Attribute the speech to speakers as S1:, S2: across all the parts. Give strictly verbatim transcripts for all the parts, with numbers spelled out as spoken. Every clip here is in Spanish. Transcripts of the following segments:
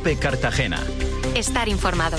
S1: COPE Cartagena.
S2: Estar informado.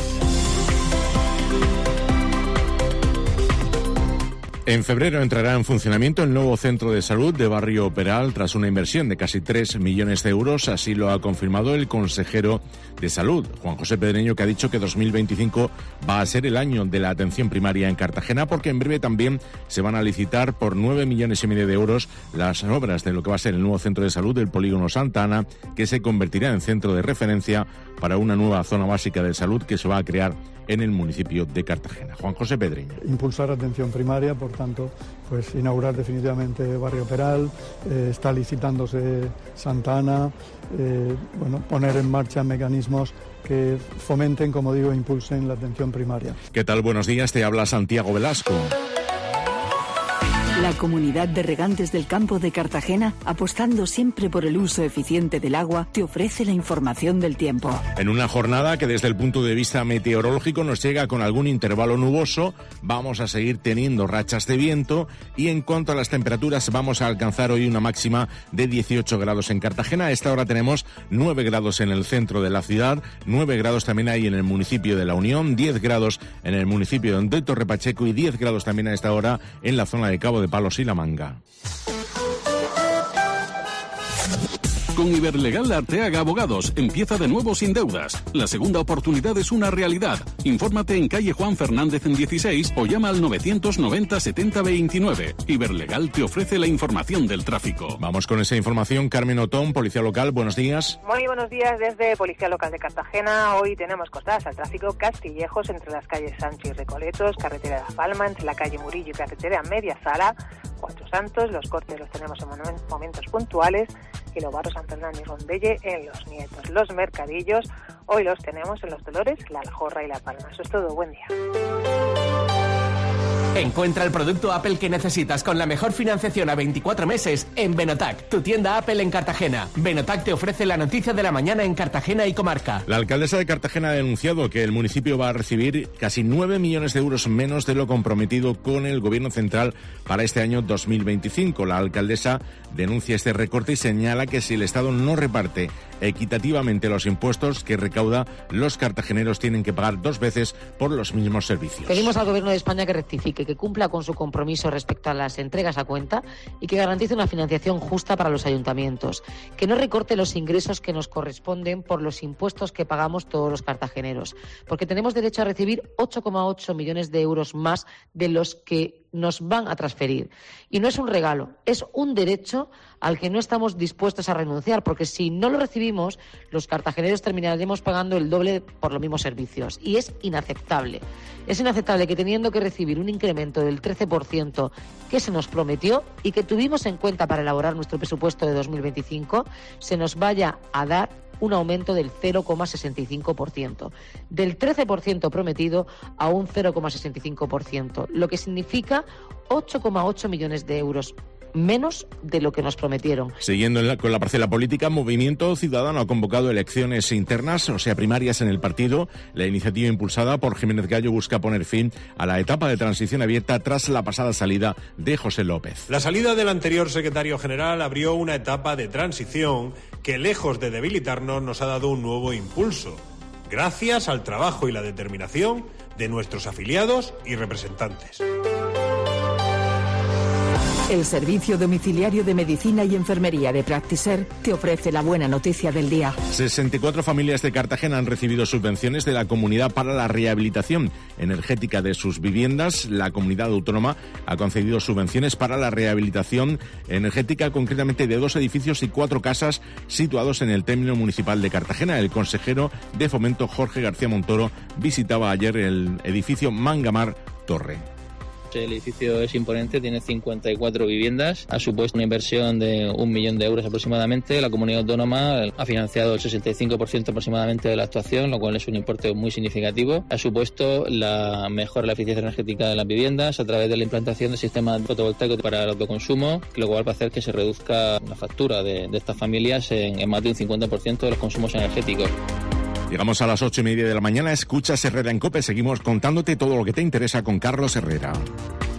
S3: En febrero entrará en funcionamiento el nuevo centro de salud de Barrio Peral tras una inversión de casi tres millones de euros. Así lo ha confirmado el consejero de Salud, Juan José Pedreño, que ha dicho que dos mil veinticinco va a ser el año de la atención primaria en Cartagena, porque en breve también se van a licitar por nueve millones y medio de euros las obras de lo que va a ser el nuevo centro de salud del Polígono Santa Ana, que se convertirá en centro de referencia para una nueva zona básica de salud que se va a crear en el municipio de Cartagena. Juan José Pedreño.
S4: Impulsar atención primaria, por tanto, pues inaugurar definitivamente Barrio Peral, eh, está licitándose Santa Ana, eh, bueno, poner en marcha mecanismos que fomenten, como digo, e impulsen la atención primaria.
S3: ¿Qué tal? Buenos días, te habla Santiago Velasco.
S5: La Comunidad de Regantes del Campo de Cartagena, apostando siempre por el uso eficiente del agua, te ofrece la información del tiempo.
S3: En una jornada que desde el punto de vista meteorológico nos llega con algún intervalo nuboso, vamos a seguir teniendo rachas de viento y en cuanto a las temperaturas vamos a alcanzar hoy una máxima de dieciocho grados en Cartagena. A esta hora tenemos nueve grados en el centro de la ciudad, nueve grados también hay en el municipio de La Unión, diez grados en el municipio de Torre Pacheco y diez grados también a esta hora en la zona de Cabo de Palos y La Manga.
S6: Con Iberlegal Arteaga Abogados, empieza de nuevo sin deudas. La segunda oportunidad es una realidad. Infórmate en calle Juan Fernández en dieciséis o llama al novecientos noventa setenta veintinueve. Iberlegal te ofrece la información del tráfico.
S3: Vamos con esa información. Carmen Otón, Policía Local, buenos días.
S7: Muy buenos días desde Policía Local de Cartagena. Hoy tenemos cortadas al tráfico Castillejos entre las calles Sancho y Recoletos, carretera de La Palma, entre la calle Murillo y carretera Media Sala, Cuatro Santos. Los cortes los tenemos en momentos puntuales y los barrios San Fernando y Rondelle en Los Nietos. Los mercadillos hoy los tenemos en Los Dolores, La Aljorra y La Palma. Eso es todo, buen día.
S8: Encuentra el producto Apple que necesitas con la mejor financiación a veinticuatro meses en Benotac, tu tienda Apple en Cartagena. Benotac te ofrece la noticia de la mañana en Cartagena y comarca.
S3: La alcaldesa de Cartagena ha denunciado que el municipio va a recibir casi nueve millones de euros menos de lo comprometido con el gobierno central para este año dos mil veinticinco. La alcaldesa denuncia este recorte y señala que si el Estado no reparte equitativamente los impuestos que recauda, los cartageneros tienen que pagar dos veces por los mismos servicios.
S9: Pedimos al Gobierno de España que rectifique, que cumpla con su compromiso respecto a las entregas a cuenta y que garantice una financiación justa para los ayuntamientos, que no recorte los ingresos que nos corresponden por los impuestos que pagamos todos los cartageneros, porque tenemos derecho a recibir ocho coma ocho millones de euros más de los que nos van a transferir. Y no es un regalo, es un derecho al que no estamos dispuestos a renunciar, porque si no lo recibimos, los cartageneros terminaremos pagando el doble por los mismos servicios. Y es inaceptable. Es inaceptable que teniendo que recibir un incremento del trece por ciento que se nos prometió y que tuvimos en cuenta para elaborar nuestro presupuesto de dos mil veinticinco, se nos vaya a dar un aumento del cero coma sesenta y cinco por ciento, del trece por ciento prometido a un cero coma sesenta y cinco por ciento, lo que significa ocho coma ocho millones de euros menos de lo que nos prometieron.
S3: Siguiendo en la, con la parcela política, Movimiento Ciudadano ha convocado elecciones internas, o sea, primarias en el partido. La iniciativa impulsada por Jiménez Gallo busca poner fin a la etapa de transición abierta tras la pasada salida de José López.
S10: La salida del anterior secretario general abrió una etapa de transición que, lejos de debilitarnos, nos ha dado un nuevo impulso, gracias al trabajo y la determinación de nuestros afiliados y representantes.
S5: El Servicio Domiciliario de Medicina y Enfermería de Practiser te ofrece la buena noticia del día.
S3: sesenta y cuatro familias de Cartagena han recibido subvenciones de la comunidad para la rehabilitación energética de sus viviendas. La comunidad autónoma ha concedido subvenciones para la rehabilitación energética, concretamente de dos edificios y cuatro casas situados en el término municipal de Cartagena. El consejero de Fomento, Jorge García Montoro, visitaba ayer el edificio Mangamar Torre.
S11: El edificio es imponente, tiene cincuenta y cuatro viviendas, ha supuesto una inversión de un millón de euros aproximadamente. La comunidad autónoma ha financiado el sesenta y cinco por ciento aproximadamente de la actuación, lo cual es un importe muy significativo. Ha supuesto la mejora de la eficiencia energética de las viviendas a través de la implantación de sistemas fotovoltaicos para el autoconsumo, lo cual va a hacer que se reduzca la factura de, de estas familias en, en más de un cincuenta por ciento de los consumos energéticos.
S3: Llegamos a las ocho y media de la mañana. Escuchas Herrera en COPE. Seguimos contándote todo lo que te interesa con Carlos Herrera.